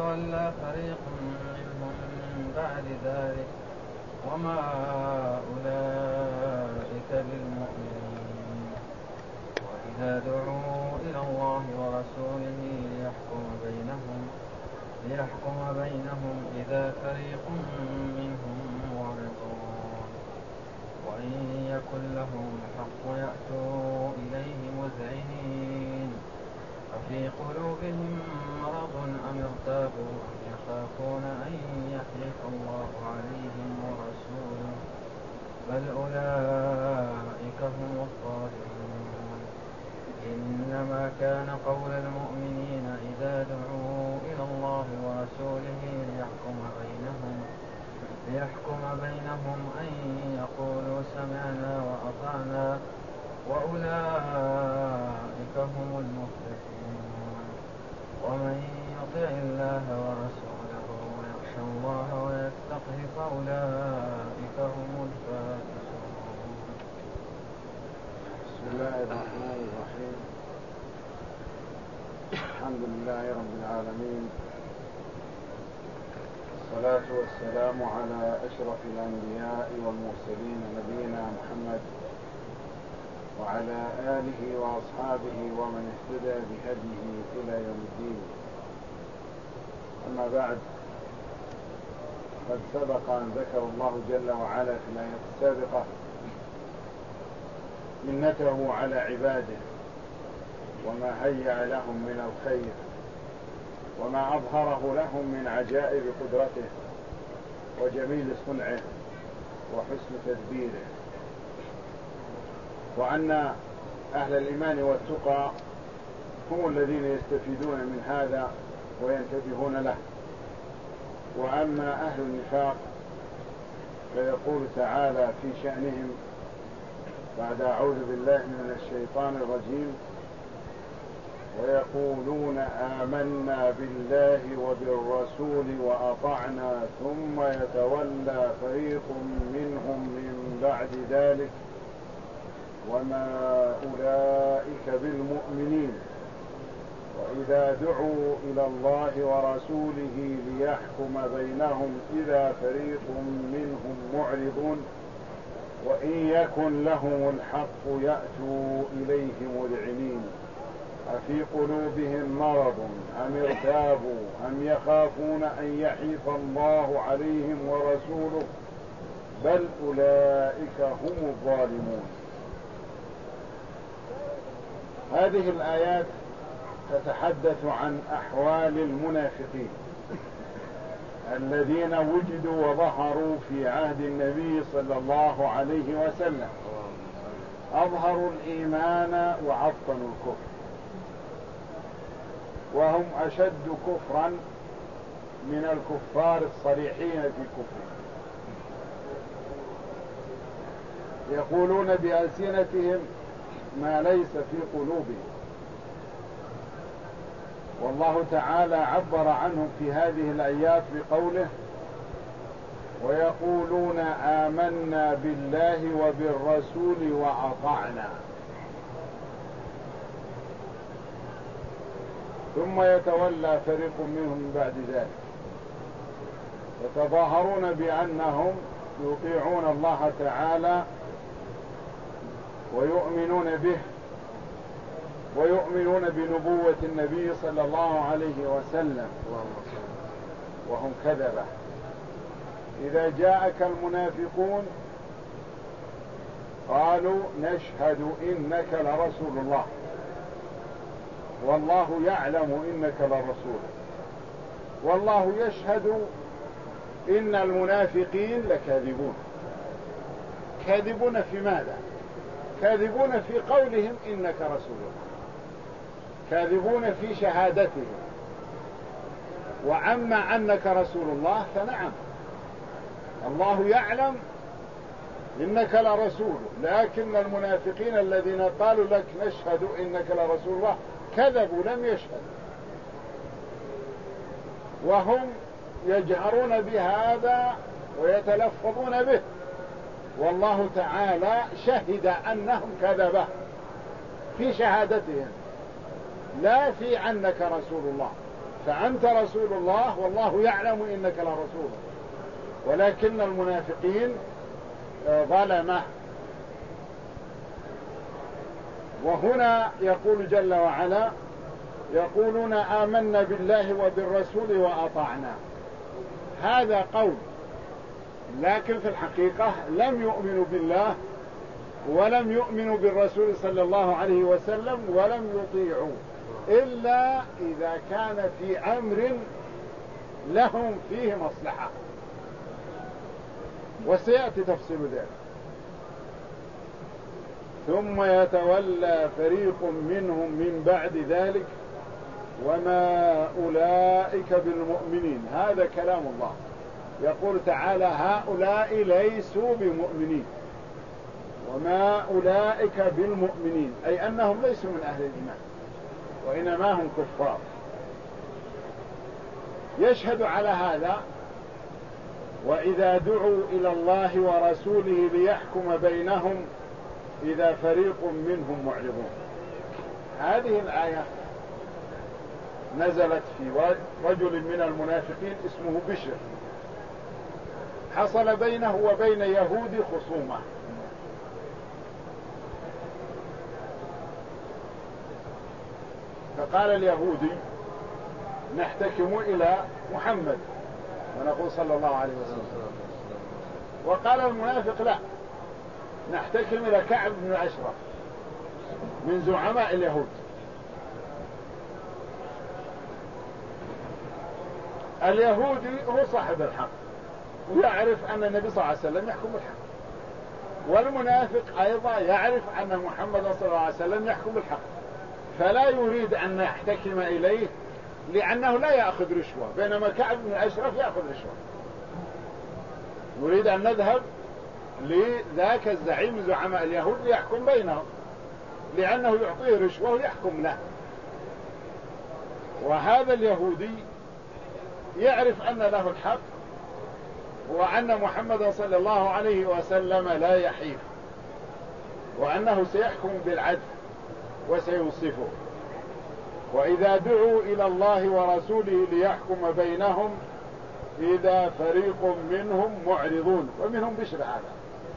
يتولى فريق منهم من بعد ذلك وما أولئك بالمؤمنين. وإذا دعوا إلى الله ورسوله ليحكم بينهم إذا فريق منهم معرضون وإن يكن لهم الحق يأتوا إليه مذعنين أفي قلوبهم مرض أم ارتابوا أم يخافون أن يحيف الله عليهم ورسوله بل أولئك هم الظالمون. إنما كان قول المؤمنين إذا دعوا إلى الله ورسوله ليحكم بينهم أن يقولوا سمعنا وأطعنا وأولئك هم المفلحون. ومن يطع الله ورسوله ويخشى الله ويتقه فأولئك هم الفائزون. بسم الله الرحمن الرحيم. الحمد لله رب العالمين، والصلاة والسلام على أشرف الأنبياء والمرسلين نبينا محمد وعلى آله وأصحابه ومن اهتدى بهديه إلى يوم الدين. أما بعد، قد سبق أن ذكر الله جل وعلا في الآية السابقة منته على عباده وما هيأ لهم من الخير وما أظهره لهم من عجائب قدرته وجميل صنعه وحسن تدبيره، وأن أهل الإيمان والتقى هم الذين يستفيدون من هذا وينتبهون له. وأما أهل النفاق فيقول تعالى في شأنهم بعد أعوذ بالله من الشيطان الرجيم: ويقولون آمنا بالله وبالرسول وأطعنا ثم يتولى فريق منهم من بعد ذلك وما أولئك بالمؤمنين. وإذا دعوا إلى الله ورسوله ليحكم بينهم إذا فريق منهم معرضون وإن يكن لهم الحق يأتوا إليه مذعنين أفي قلوبهم مرض أم ارتابوا أم يخافون أن يحيف الله عليهم ورسوله بل أولئك هم الظالمون. هذه الآيات تتحدث عن أحوال المنافقين الذين وجدوا وظهروا في عهد النبي صلى الله عليه وسلم، أظهروا الإيمان وعطنوا الكفر، وهم أشد كفرا من الكفار الصريحين في كفر. يقولون بألسنتهم ما ليس في قلوبهم، والله تعالى عبر عنهم في هذه الآيات بقوله: ويقولون آمنا بالله وبالرسول وأطعنا ثم يتولى فريق منهم من بعد ذلك، يتظاهرون بأنهم يطيعون الله تعالى ويؤمنون به ويؤمنون بنبوة النبي صلى الله عليه وسلم، وهم كذبة. إذا جاءك المنافقون قالوا نشهد إنك لرسول الله والله يعلم إنك لرسول، والله يشهد إن المنافقين لكاذبون. كاذبون في ماذا؟ كاذبون في قولهم إنك رسول الله، كاذبون في شهادتهم. وأما أنك رسول الله فنعم، الله يعلم إنك لرسول، لكن المنافقين الذين قالوا لك نشهد إنك لرسول الله كذبوا، لم يشهدوا، وهم يجهرون بهذا ويتلفظون به، والله تعالى شهد أنهم كذبة في شهادتهم لا في أنك رسول الله. فأنت رسول الله والله يعلم إنك لرسوله، ولكن المنافقين ظلمه. وهنا يقول جل وعلا: يقولون آمنا بالله وبالرسول وأطعنا. هذا قول، لكن في الحقيقة لم يؤمنوا بالله ولم يؤمنوا بالرسول صلى الله عليه وسلم ولم يطيعوا إلا إذا كان في أمر لهم فيه مصلحة، وسيأتي تفصيل ذلك. ثم يتولى فريق منهم من بعد ذلك وما أولئك بالمؤمنين. هذا كلام الله، يقول تعالى: هؤلاء ليسوا بمؤمنين، وما أولئك بالمؤمنين، أي أنهم ليسوا من أهل الإيمان وإنما هم كفار. يشهد على هذا: وإذا دعوا إلى الله ورسوله ليحكم بينهم إذا فريق منهم معرضون. هذه الآية نزلت في رجل من المنافقين اسمه بشر، حصل بينه وبين يهود خصومة، فقال اليهودي: نحتكم إلى محمد ونقول صلى الله عليه وسلم. وقال المنافق: لا، نحتكم إلى كعب بن الأشرف من زعماء اليهود. اليهودي هو صاحب الحق ويعرف أن النبي صلى الله عليه وسلم يحكم الحق، والمنافق أيضا يعرف أن محمد صلى الله عليه وسلم يحكم الحق، فلا يريد أن نحتكم إليه لأنه لا يأخذ رشوة، بينما كعب بن الأشرف يأخذ رشوة. نريد أن نذهب لذاك الزعيم زعماء اليهود ليحكم بينهم، لأنه يعطيه رشوة ويحكم له. وهذا اليهودي يعرف أن له الحق وأن محمد صلى الله عليه وسلم لا يحيف، وأنه سيحكم بالعدل وسينصفه. وإذا دعوا إلى الله ورسوله ليحكم بينهم إذا فريق منهم معرضون، ومنهم بشر هذا.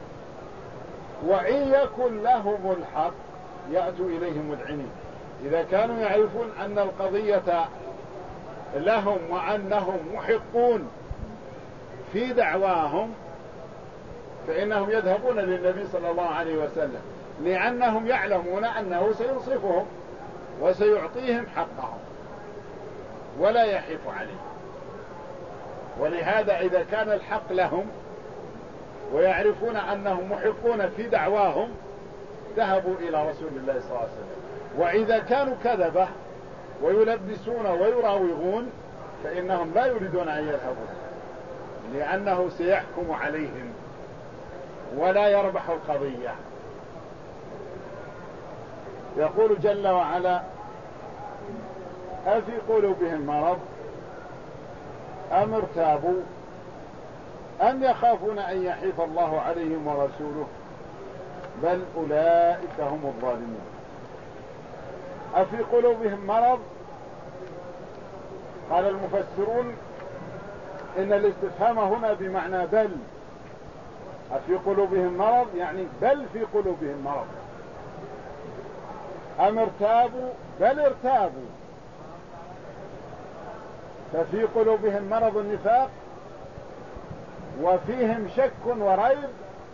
وإن يكن لهم الحق يأتوا إليه مذعنين. إذا كانوا يعرفون أن القضية لهم وأنهم محقون في دعواهم فإنهم يذهبون للنبي صلى الله عليه وسلم، لأنهم يعلمون أنه سينصفهم وسيعطيهم حقهم ولا يحيف عليه. ولهذا إذا كان الحق لهم ويعرفون أنهم محقون في دعواهم ذهبوا إلى رسول الله صلى الله عليه وسلم. وإذا كانوا كذبة ويلبسون ويراوغون فإنهم لا يريدون أن يذهبوا، لأنه سيحكم عليهم ولا يربح القضية. يقول جل وعلا: أفي قلوبهم مرض أم ارتابوا أم يخافون أن يحيف الله عليهم ورسوله بل أولئك هم الظالمون. أفي قلوبهم مرض، قال المفسرون إن الاستفهام هنا بمعنى بل. أفي قلوبهم مرض يعني بل في قلوبهم مرض. أم ارتابوا بل ارتابوا، ففي قلوبهم مرض النفاق وفيهم شك وريب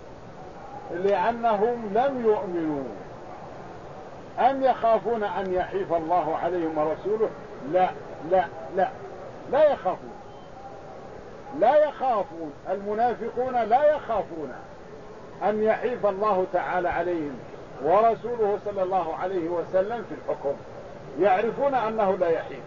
لأنهم لم يؤمنوا. أم يخافون أن يحيف الله عليهم ورسوله؟ لا لا لا، لا يخافون، لا يخافون. المنافقون لا يخافون أن يحيف الله تعالى عليهم ورسوله صلى الله عليه وسلم في الحكم، يعرفون أنه لا يحيف.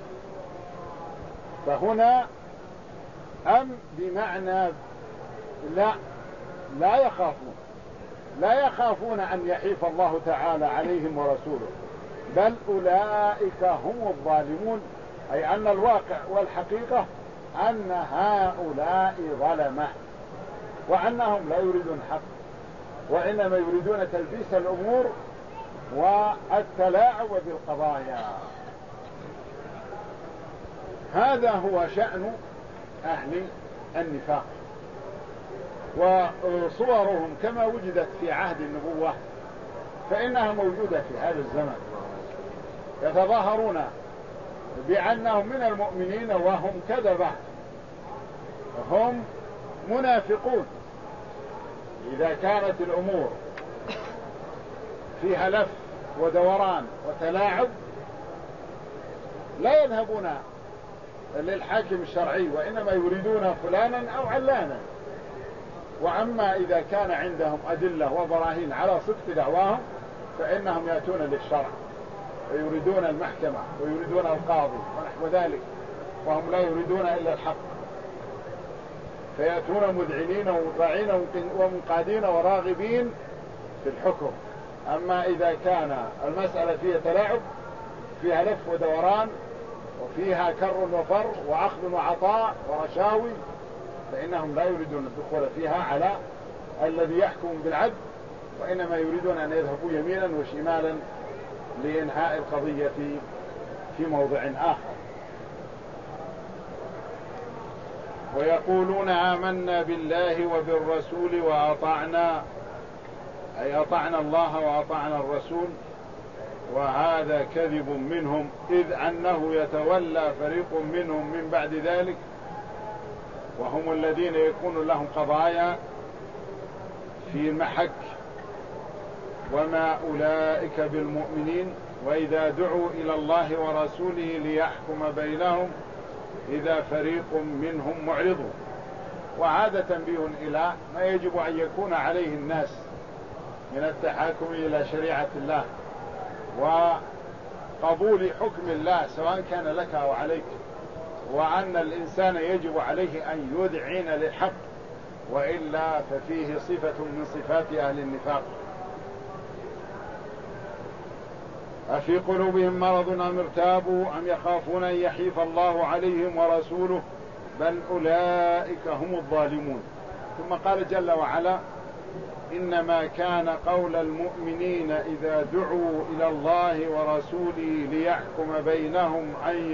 فهنا أم بمعنى لا، لا يخافون، لا يخافون أن يحيف الله تعالى عليهم ورسوله بل أولئك هم الظالمون، أي أن الواقع والحقيقة أن هؤلاء ظلمة وأنهم لا يريدون حق، وإنما يريدون تلبيس الأمور والتلاعب بالقضايا. هذا هو شأن أهل النفاق. وصورهم كما وجدت في عهد النبوة فإنها موجودة في هذا الزمن، يتظاهرون بأنهم من المؤمنين وهم كذبة، هم منافقون. إذا كانت الأمور فيها لف ودوران وتلاعب لا يذهبون للحاكم الشرعي، وإنما يريدون فلانا أو علانا. وأما إذا كان عندهم أدلة وبراهين على صدق دعواهم فإنهم يأتون للشرع ويريدون المحكمة ويريدون القاضي ونحو ذلك، وهم لا يريدون إلا الحق، فيأتون مذعنين ومطاعين ومنقادين وراغبين في الحكم. أما إذا كان المسألة فيها تلاعب، فيها لف ودوران، وفيها كر وفر وأخذ وعطاء ورشاوي، فإنهم لا يريدون الدخول فيها على الذي يحكم بالعدل، وإنما يريدون أن يذهبوا يمينا وشمالا لإنهاء القضية في موضع آخر. ويقولون آمنا بالله وبالرسول وأطعنا، أي أطعنا الله وأطعنا الرسول، وهذا كذب منهم، إذ أنه يتولى فريق منهم من بعد ذلك وهم الذين يكون لهم قضايا في المحك، وما أولئك بالمؤمنين، وإذا دعوا إلى الله ورسوله ليحكم بينهم إذا فريق منهم معرضون. وهذا تنبيه إلى ما يجب أن يكون عليه الناس من التحاكم إلى شريعة الله وقبول حكم الله سواء كان لك أو عليك، وأن الإنسان يجب عليه أن يذعن للحق، وإلا ففيه صفة من صفات أهل النفاق. أفي قلوبهم مرض أم ارتابوا أم يخافون أن يحيف الله عليهم ورسوله بل أولئك هم الظالمون. ثم قال جل وعلا: إنما كان قول المؤمنين إذا دعوا إلى الله ورسوله ليحكم بينهم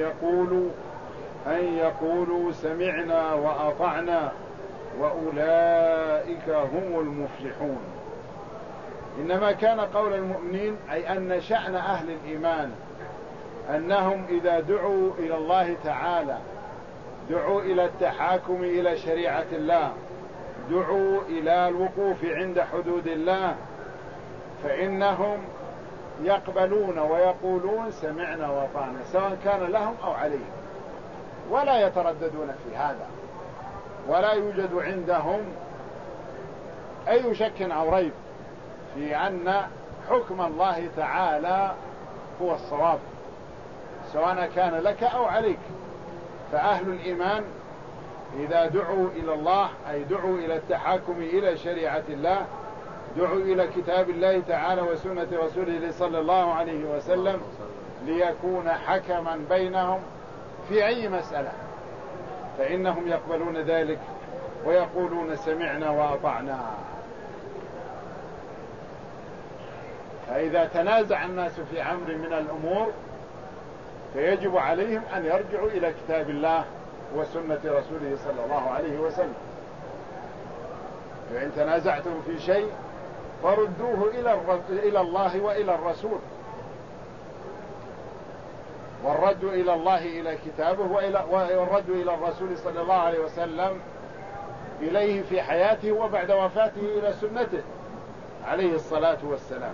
أن يقولوا سمعنا وأطعنا وأولئك هم المفلحون. إنما كان قول المؤمنين أي أن شأن أهل الإيمان أنهم إذا دعوا إلى الله تعالى، دعوا إلى التحاكم إلى شريعة الله، دعوا إلى الوقوف عند حدود الله، فإنهم يقبلون ويقولون سمعنا وأطعنا سواء كان لهم أو عليهم، ولا يترددون في هذا، ولا يوجد عندهم أي شك أو ريب في أن حكم الله تعالى هو الصواب سواء كان لك أو عليك. فأهل الإيمان إذا دعوا إلى الله أي دعوا إلى التحاكم إلى شريعة الله، دعوا إلى كتاب الله تعالى وسنة رسوله صلى الله عليه وسلم ليكون حكما بينهم في أي مسألة، فإنهم يقبلون ذلك ويقولون سمعنا وأطعنا. فإذا تنازع الناس في أمر من الأمور فيجب عليهم أن يرجعوا إلى كتاب الله وسنة رسوله صلى الله عليه وسلم. وإن تنازعتم في شيء فردوه إلى الله وإلى الرسول، والرد إلى الله إلى كتابه، والرد إلى الرسول صلى الله عليه وسلم إليه في حياته وبعد وفاته إلى سنته عليه الصلاة والسلام.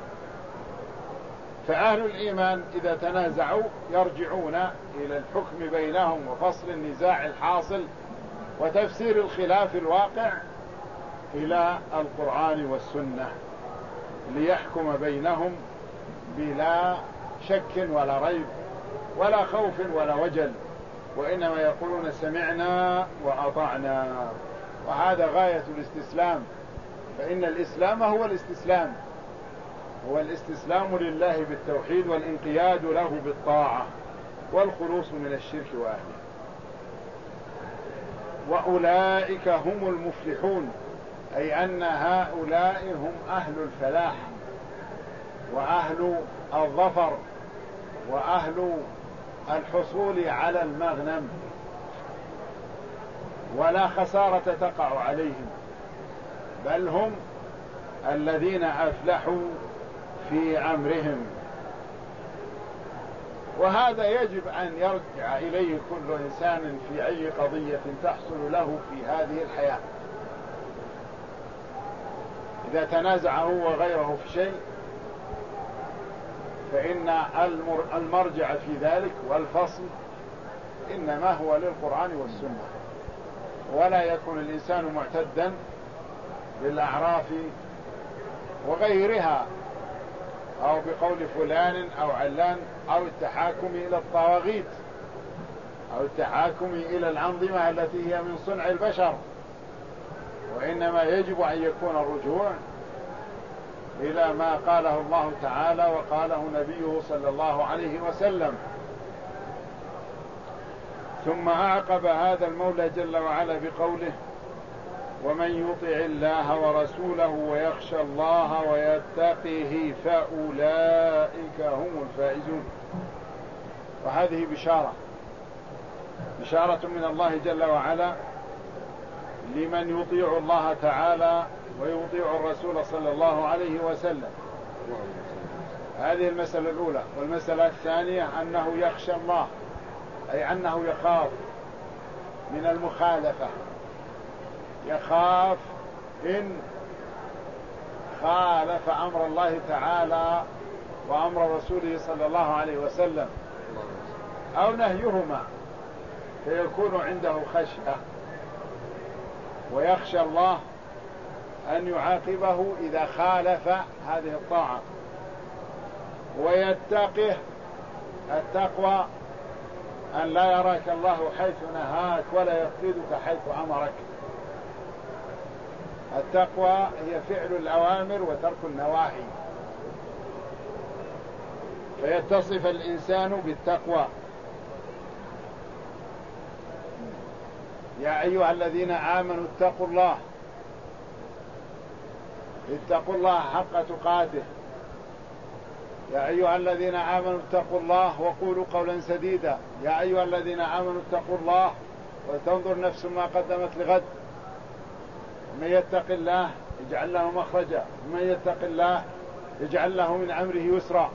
فأهل الإيمان إذا تنازعوا يرجعون إلى الحكم بينهم وفصل النزاع الحاصل وتفسير الخلاف الواقع إلى القرآن والسنة ليحكم بينهم بلا شك ولا ريب ولا خوف ولا وجل، وإنما يقولون سمعنا وأطعنا. وهذا غاية الاستسلام، فإن الإسلام هو الاستسلام، هو الاستسلام لله بالتوحيد والانقياد له بالطاعة والخلوص من الشرك وأهله. وأولئك هم المفلحون أي أن هؤلاء هم أهل الفلاح وأهل الظفر وأهل الحصول على المغنم، ولا خسارة تقع عليهم، بل هم الذين أفلحوا في أمرهم. وهذا يجب أن يرجع إليه كل إنسان في أي قضية تحصل له في هذه الحياة. إذا تنازع هو وغيره في شيء فإن المرجع في ذلك والفصل إنما هو للقرآن والسنة، ولا يكون الإنسان معتدا بالأعراف وغيرها أو بقول فلان أو علان أو التحاكم إلى الطواغيت أو التحاكم إلى الأنظمة التي هي من صنع البشر، وإنما يجب أن يكون الرجوع إلى ما قاله الله تعالى وقاله نبيه صلى الله عليه وسلم. ثم أعقب هذا المولى جل وعلا بقوله: ومن يطع الله ورسوله ويخشى الله ويتقه فأولئك هم الفائزون. وهذه بشارة من الله جل وعلا لمن يطيع الله تعالى ويطيع الرسول صلى الله عليه وسلم. هذه المسألة الأولى. والمسألة الثانية أنه يخشى الله، أي أنه يخاف من المخالفة، يخاف إن خالف أمر الله تعالى وأمر رسوله صلى الله عليه وسلم أو نهيهما، فيكون عنده خشية، ويخشى الله أن يعاقبه إذا خالف هذه الطاعة. ويتقه، التقوى أن لا يراك الله حيث نهاك ولا يفقدك حيث أمرك. التقوى هي فعل الأوامر وترك النواهي، فيتصف الإنسان بالتقوى. يا أيها الذين آمنوا اتقوا الله، اتقوا الله حق تقاته. يا أيها الذين آمنوا اتقوا الله وقولوا قولا سديدا. يا أيها الذين آمنوا اتقوا الله ولتنظر نفس ما قدمت لغد. من يتق الله يجعل له مخرجا، ومن يتق الله يجعل له من أمره يسرا.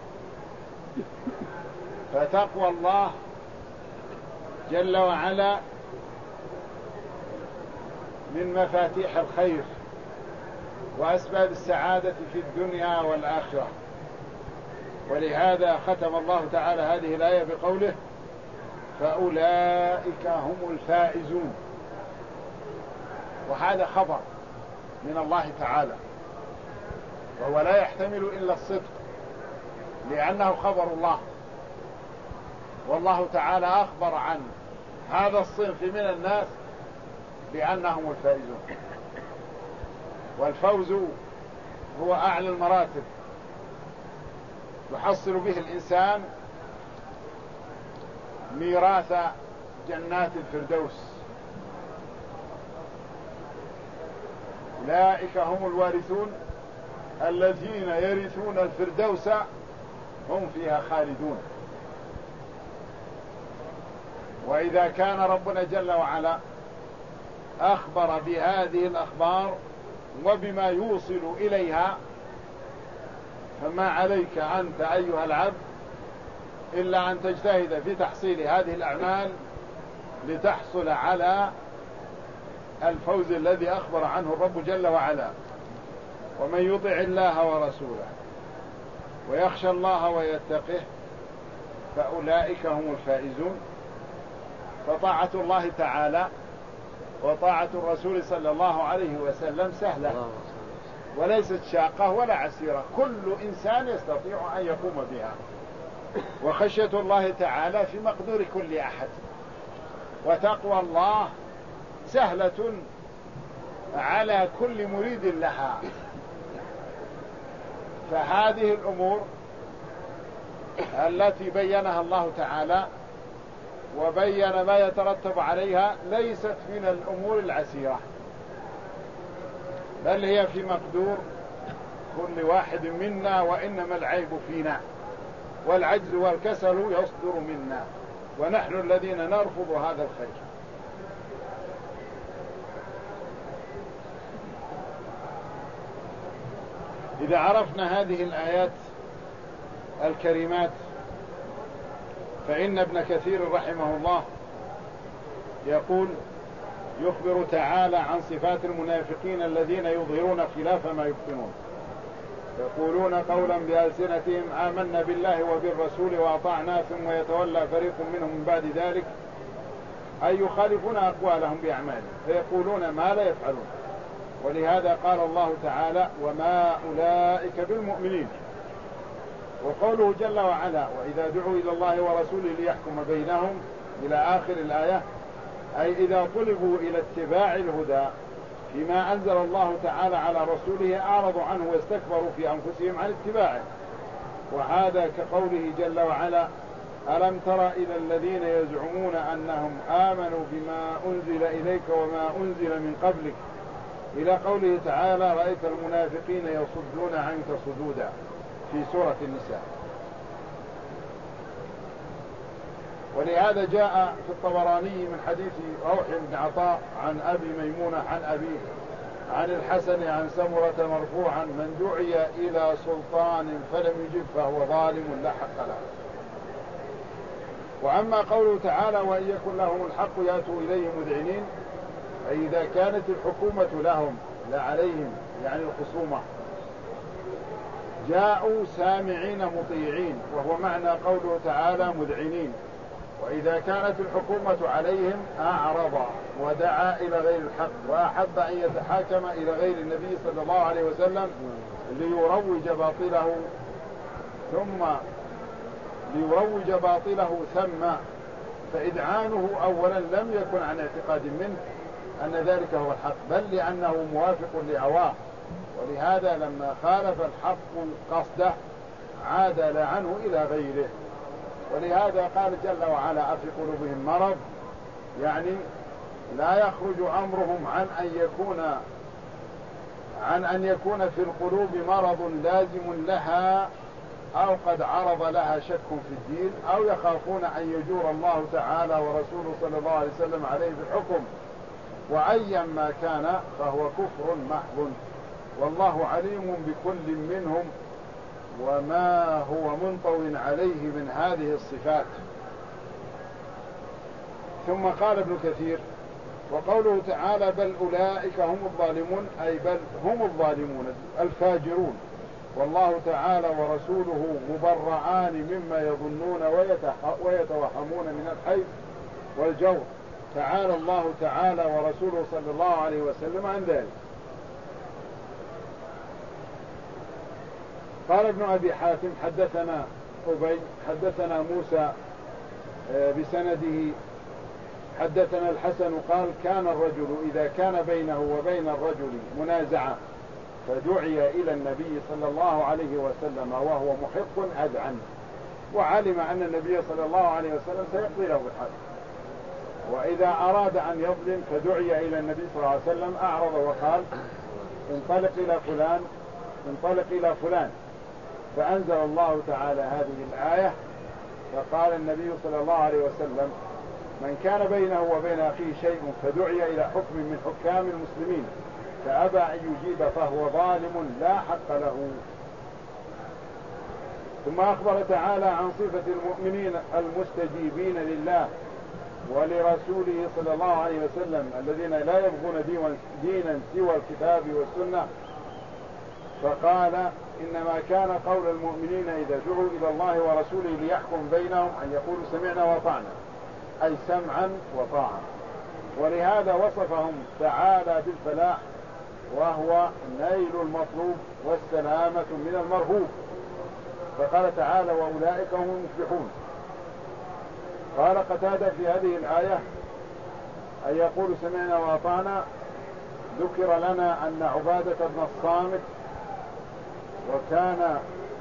فتقوى الله جل وعلا من مفاتيح الخير وأسباب السعادة في الدنيا والآخرة. ولهذا ختم الله تعالى هذه الآية بقوله: فأولئك هم الفائزون. وهذا خبر من الله تعالى، وهو لا يحتمل إلا الصدق، لأنه خبر الله، والله تعالى أخبر عن هذا الصنف من الناس بأنهم الفائزون. والفوز هو أعلى المراتب يحصل به الإنسان ميراث جنات الفردوس. أولئك هم الوارثون الذين يرثون الفردوس هم فيها خالدون. وإذا كان ربنا جل وعلا أخبر بهذه الأخبار وبما يوصل إليها، فما عليك أنت أيها العبد إلا أن تجتهد في تحصيل هذه الأعمال لتحصل على الفوز الذي أخبر عنه الرب جل وعلا. ومن يطع الله ورسوله ويخشى الله ويتقه فأولئك هم الفائزون. فطاعة الله تعالى وطاعة الرسول صلى الله عليه وسلم سهلة وليست شاقة ولا عسيرة، كل إنسان يستطيع أن يقوم بها. وخشية الله تعالى في مقدور كل أحد. وتقوى الله سهلة على كل مريد لها. فهذه الأمور التي بينها الله تعالى وبين ما يترتب عليها ليست من الأمور العسيرة، بل هي في مقدور كل واحد منا، وإنما العيب فينا والعجز والكسل يصدر منا. ونحن الذين نرفض هذا الخير. إذا عرفنا هذه الآيات الكريمات فإن ابن كثير رحمه الله يقول يخبر تعالى عن صفات المنافقين الذين يظهرون خلاف ما يبطنون، يقولون قولا بألسنتهم آمنا بالله وبالرسول وأطعنا ثم يتولى فريق منهم من بعد ذلك أي يخالفون أقوالهم بأعمالهم فيقولون ما لا يفعلون. ولهذا قال الله تعالى وما أولئك بالمؤمنين. وقوله جل وعلا وإذا دعوا إلى الله ورسوله ليحكم بينهم إلى آخر الآية، أي إذا طلبوا إلى اتباع الهدى فيما أنزل الله تعالى على رسوله أعرضوا عنه واستكبروا في أنفسهم عن اتباعه. وهذا كقوله جل وعلا ألم تر إلى الذين يزعمون أنهم آمنوا بما أنزل إليك وما أنزل من قبلك إلى قوله تعالى رأيت المنافقين يصدون عنك صدودا في سورة النساء. ولهذا جاء في الطبراني من حديث روح بن عطاء عن أبي ميمونة عن أبيه عن الحسن عن سمرة مرفوعا من دعي إلى سلطان فلم يجب فهو ظالم لا حق له. وأما قوله تعالى وإن يكن لهم الحق يأتوا إليه مذعنين، فإذا كانت الحكومة لهم لا عليهم يعني الخصومة جاءوا سامعين مطيعين، وهو معنى قوله تعالى مذعنين. وإذا كانت الحكومة عليهم أعرض ودعا إلى غير الحق وأحب أن يتحاكم إلى غير النبي صلى الله عليه وسلم ليروج باطله ثم فإذعانه أولا لم يكن عن اعتقاد منه أن ذلك هو الحق بل لأنه موافق لهواه. ولهذا لما خالف الحق قصده عادل عنه إلى غيره. ولهذا قال جل وعلا أفي قلوبهم مرض، يعني لا يخرج أمرهم عن أن يكون في القلوب مرض لازم لها أو قد عرض لها شك في الدين أو يخافون أن يجور الله تعالى ورسوله صلى الله عليه وسلم عليه بالحكم، وأيا ما كان فهو كفر محض. والله عليم بكل منهم وما هو منطو عليه من هذه الصفات. ثم قال ابن كثير وقوله تعالى بل أولئك هم الظالمون أي بل هم الظالمون الفاجرون، والله تعالى ورسوله مبرعان مما يظنون ويتوهمون من الحيف والجور. تعالى الله تعالى ورسوله صلى الله عليه وسلم عن ذلك. قال ابن أبي حاتم حدثنا أبي حدثنا موسى بسنده حدثنا الحسن قال كان الرجل إذا كان بينه وبين الرجل منازعة فدعي إلى النبي صلى الله عليه وسلم وهو محق أذعن، وعلم أن النبي صلى الله عليه وسلم سيقضي له بالحق. وإذا أراد أن يظلم فدعي إلى النبي صلى الله عليه وسلم أعرض وقال انطلق إلى فلان فأنزل الله تعالى هذه الآية فقال النبي صلى الله عليه وسلم من كان بينه وبين أخيه شيء فدعي إلى حكم من حكام المسلمين فأبى أن يجيب فهو ظالم لا حق له. ثم أخبر تعالى عن صفة المؤمنين المستجيبين لله ولرسوله صلى الله عليه وسلم الذين لا يبغون دينا سوى الكتاب والسنة، فقال إنما كان قول المؤمنين إذا دعوا إلى الله ورسوله ليحكم بينهم أن يقولوا سمعنا وأطعنا أي سمعا وطاعة. ولهذا وصفهم تعالى بالفلاح وهو نيل المطلوب والسلامة من المرهوب، فقال تعالى وأولئك هم المفلحون. قال قتادة في هذه الآية أن يقول سمعنا وأطعنا ذكر لنا أن عبادة بن الصامت وكان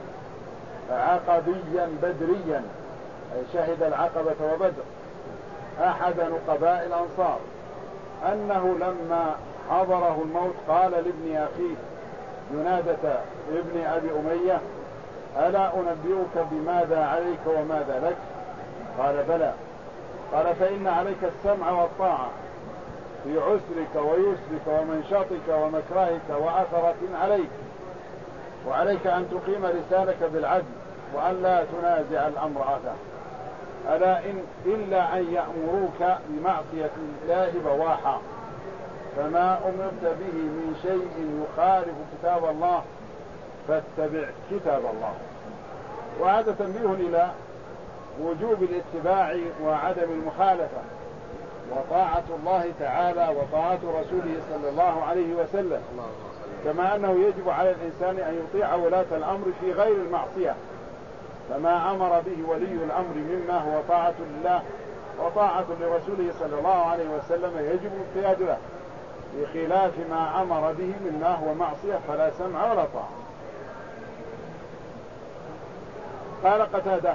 عقبيا بدريا أي شهد العقبة وبدر أحد نقباء الأنصار أنه لما حضره الموت قال لابن أخيه جنادة ابن أبي أمية ألا أنبئك بماذا عليك وماذا لك؟ قال بلى قال فإن عليك السمع والطاعة في عسرك ويسرك ومنشطك ومكرهك وأثرة عليك، وعليك أن تقيم لسانك بالعدل وأن لا تنازع الأمر أهله، ألا إلا أن يأمروك بمعصية الله بواحا، فما أمرت به من شيء يخالف كتاب الله فاتبع كتاب الله. وهذا تنبيه إلى وجوب الاتباع وعدم المخالفة، وطاعة الله تعالى وطاعة رسوله صلى الله عليه وسلم، كما أنه يجب على الإنسان أن يطيع ولاة الأمر في غير المعصية، فما أمر به ولي الأمر مما هو طاعة لله وطاعة لرسوله صلى الله عليه وسلم يجب الانقياد له، بخلاف ما أمر به مما هو معصية فلا سمع ولا طاعة. قال قتادة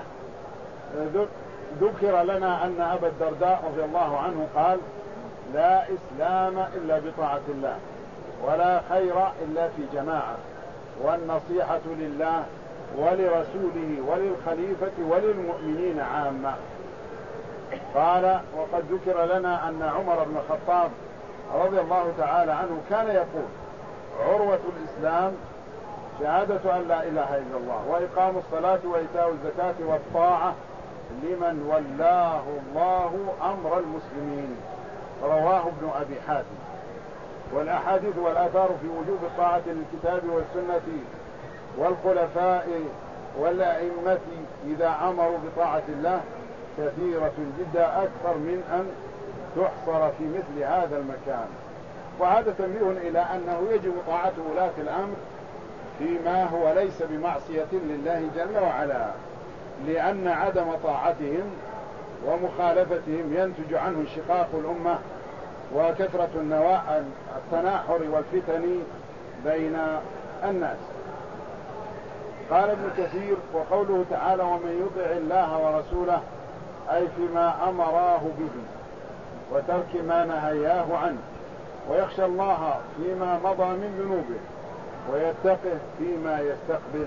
ذكر لنا أن أبا الدرداء رضي الله عنه قال لا إسلام إلا بطاعة الله، ولا خير إلا في جماعة، والنصيحة لله ولرسوله وللخليفة وللمؤمنين عامة. قال وقد ذكر لنا أن عمر بن الخطاب رضي الله تعالى عنه كان يقول عروة الإسلام شهادة أن لا إله إلا الله وإقام الصلاة وإيتاء الزكاة والطاعة لمن ولاه الله أمر المسلمين. رواه ابن أبي حاتم. والأحاديث والآثار في وجوب الطاعة للكتاب والسنة والخلفاء والأئمة إذا أمروا بطاعة الله كثيرة جدا، أكثر من أن تحصر في مثل هذا المكان. وهذا تنبيه إلى أنه يجب طاعة ولاة الأمر فيما هو ليس بمعصية لله جل وعلا، لأن عدم طاعتهم ومخالفتهم ينتج عنه انشقاق الأمة وكثرة التناحر والفتن بين الناس. قال ابن كثير وقوله تعالى ومن يطع الله ورسوله أي فيما أمراه به وترك ما نهياه عنه، ويخشى الله فيما مضى من ذنوبه ويتقه فيما يستقبل،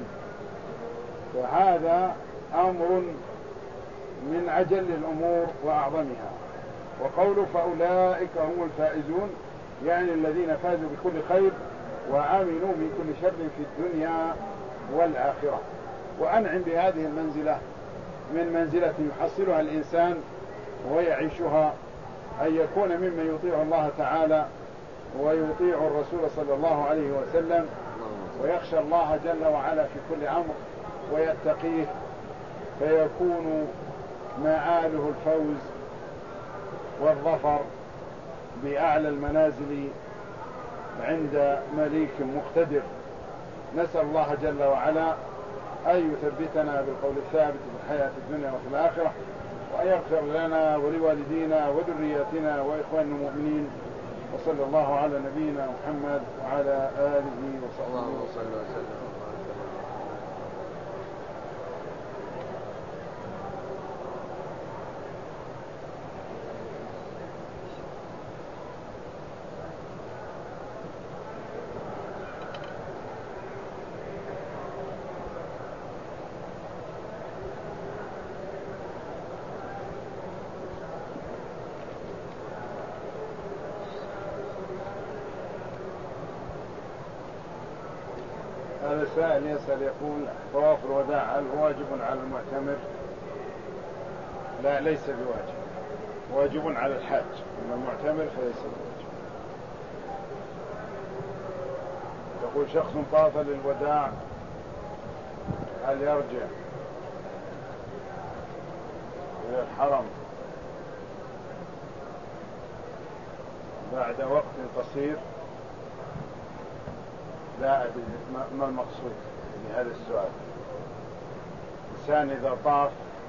فهذا أمر من أجل الأمور وأعظمها. وقوله فأولئك هم الفائزون يعني الذين فازوا بكل خير وآمنوا من كل شر في الدنيا والآخرة. وأنعم بهذه المنزلة من منزلة يحصلها الإنسان ويعيشها، أن يكون ممن يطيع الله تعالى ويطيع الرسول صلى الله عليه وسلم ويخشى الله جل وعلا في كل أمر ويتقيه، فيكون مآله الفوز والظفر بأعلى المنازل عند مليك مقتدر. نسأل الله جل وعلا أن يثبتنا بالقول الثابت في الحياة الدنيا وفي الآخرة، وأن يغفر لنا ولوالدينا وذرياتنا وإخواننا المؤمنين. وصلى الله على نبينا محمد وعلى آله وصحبه وسلم. هذا السائل يسأل يقول طواف الوداع هل هو واجب على المعتمر؟ لا، ليس بواجب، واجب على الحاج، أما المعتمر فليس بواجب. يقول شخص طاف للوداع هل يرجع إلى الحرم بعد وقت قصير؟ لا أدري ما المقصود بهذا السؤال. الإنسان إذا طاف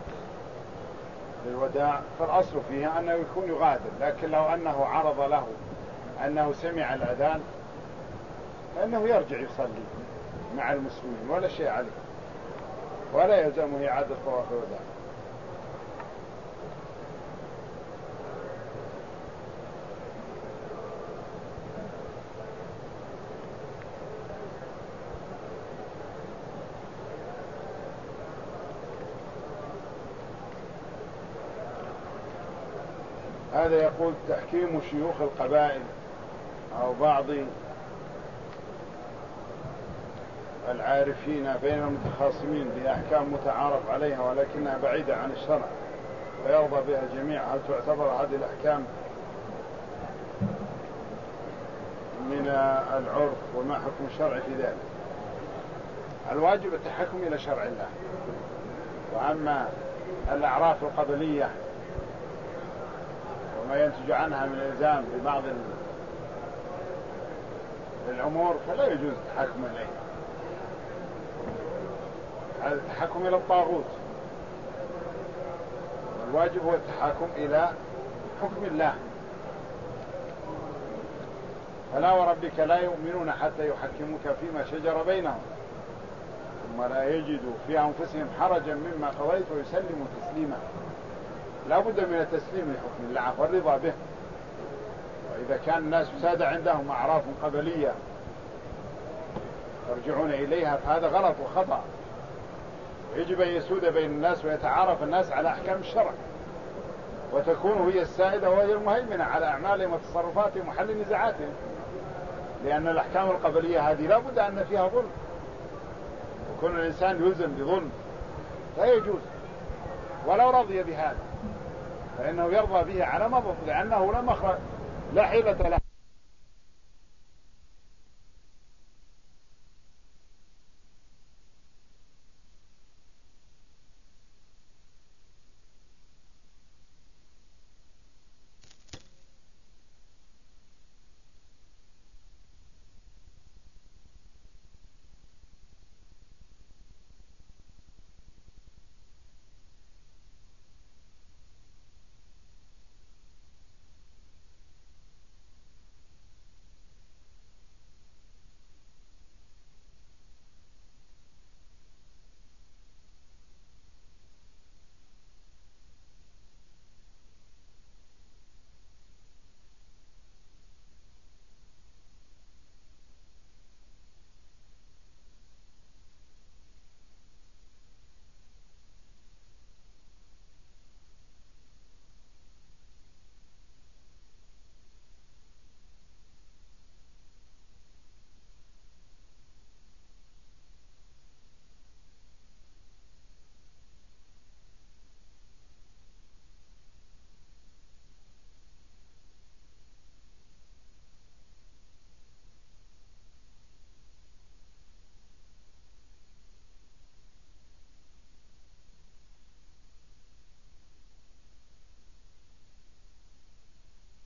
للوداع فالأصل فيها أنه يكون يغادر، لكن لو أنه عرض له أنه سمع الأذان فإنه يرجع يصلي مع المسلمين ولا شيء عليه، ولا يلزمه إعادة طواف الوداع. وهذا يقول تحكيم شيوخ القبائل أو بعض العارفين بين المتخاصمين بأحكام متعارف عليها ولكنها بعيدة عن الشرع ويرضى بها الجميع، هل تعتبر هذه الأحكام من العرف وما حكم الشرع في ذلك؟ الواجب التحكم إلى شرع الله. وأما الأعراف القبلية وما ينتج عنها من الإلزام ببعض الأمور فلا يجوز التحكم إليه، هذا التحكم إلى الطاغوت. الواجب هو التحكم إلى حكم الله. فلا وربك لا يؤمنون حتى يحكموك فيما شجر بينهم ثم لا يجدوا في أنفسهم حرجا مما قضيت ويسلموا تسليما. لا بد من التسليم لحكم الله والرضا به. وإذا كان الناس سادة عندهم أعراف قبلية يرجعون إليها فهذا غلط وخطأ. يجب أن يسود بين الناس ويتعارف الناس على أحكام الشرع وتكون هي السائدة وهي المهيمنة على أعمالهم وتصرفاتهم وحل نزاعاتهم، لأن الأحكام القبلية هذه لا بد أن فيها ظلم، وكون الإنسان يلزم بظلم لا يجوز ولو رضي بهذا فإنه يرضى به على مضض، لأنه لا حيلة له.